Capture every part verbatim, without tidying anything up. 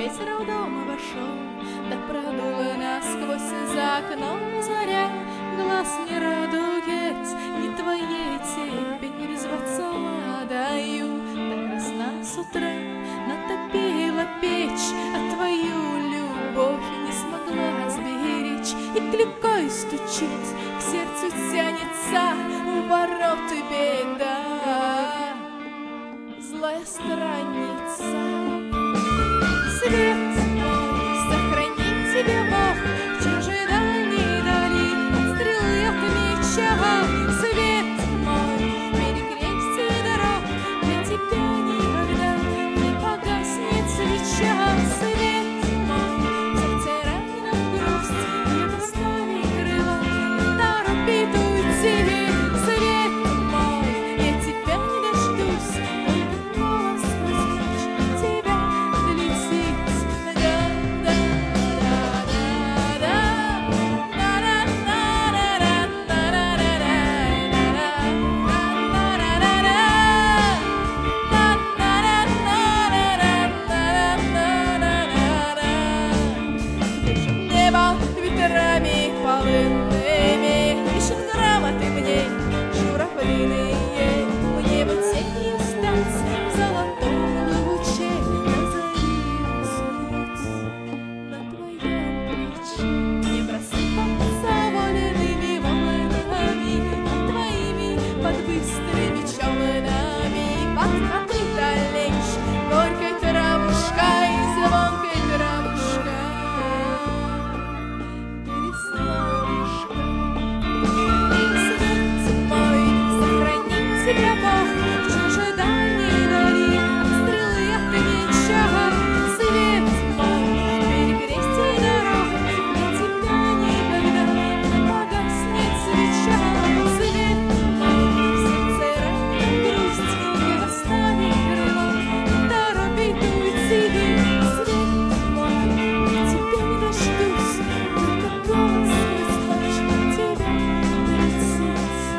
ветер в дом вошел, да продуло насквозь за окном заря. Глаз не радует, не твоей тепень резваться даю. Так красна с утра натопила печь, а твою любовь не смогла сберечь. И клюкой стучит, к сердцу тянется, у ворот беда, злая страница. Свет мой, сохрани тебя Бог в чужой дальней дали от стрелы, от меча. Свет мой, перегрей все дорог, для тебя никогда не погаснет свеча. Свет мой, в сердце раненом грусть, где-то ставит крыло, торопит уйти. Свет мой, я тебя не дождусь, только голос сквозь ночь тебя долетит. Небо ветрами полынными пишет грамоты мне журавлиные. Мне бы тенью стать в золотом луче, на заре уснуть на твоем плече. Не просыпаться воленными волнами над твоими под быстрыми челнами. Под копыта лечь горькой травушкой, звонкой травушкой. Тебя Бог в чужой дальней дали от стрелы, от меча. Свет мой, перегрей все дорог, для тебя никогда не погаснет свеча. Свет мой, в сердце раненом грусть, где оставит крыло, торопит уйти. Свет мой, я тебя не дождусь, только голос сквозь ночь тебя долетит.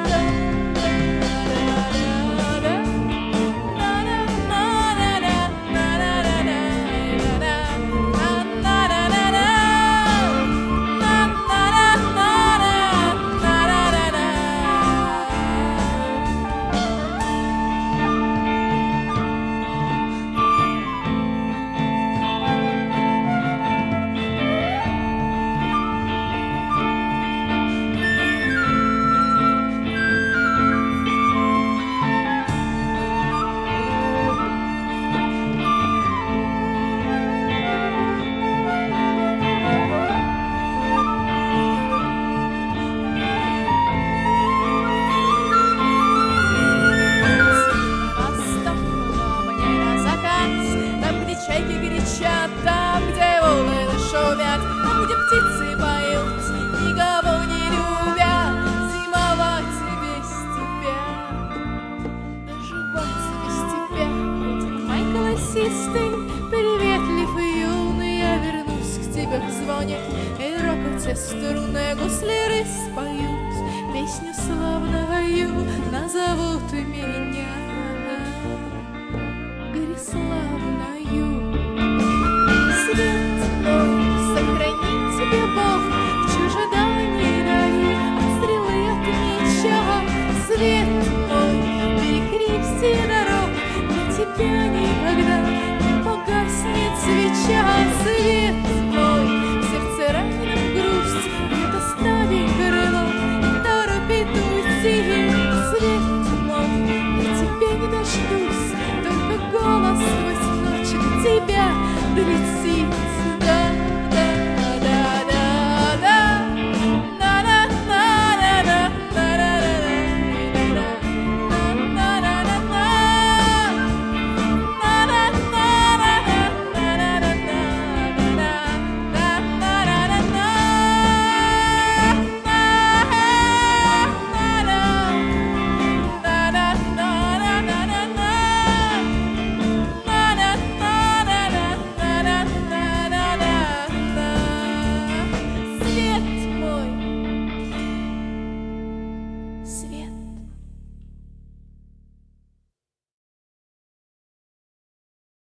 Чайки кричат, там, где волны шумят, там, где птицы поют, никого не любя, зимовать без тебя, доживать без тебя. Путик мой колосистый, приветлив и юный, я вернусь к тебе в звоне, и рокоте струны гусляры споют песню славную, назовут меня Гориславной. Свет мой, сохрани тебя Бог в чужой дальней дали от стрелы, от меча. Свет мой, перекрий все дорог, для тебя никогда не погаснет свеча. Свет мой, в сердце раненом грусть, где-то ставит крыло, торопит уйти. Свет мой, я тебя не дождусь, только голос сквозь ночь до тебя долетит.